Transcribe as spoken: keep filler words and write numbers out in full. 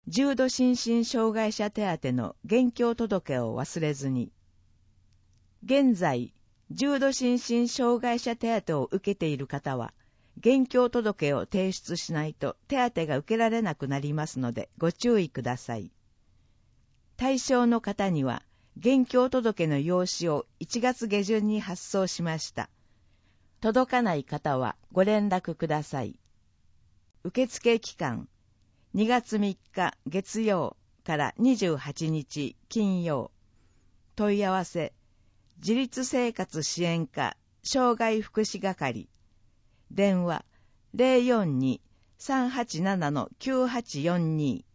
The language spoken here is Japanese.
重度心身障害者手当の現況届を忘れずに。現在、重度心身障害者手当を受けている方は、現況届を提出しないと手当が受けられなくなりますのでご注意ください。対象の方には、現況届の用紙をいちがつ下旬に発送しました。届かない方はご連絡ください。受付期間、にがつみっか月曜からにじゅうはちにち金曜。問い合わせ、自立生活支援課障害福祉係。電話 ゼロよんに さんはちなな きゅうはちよんに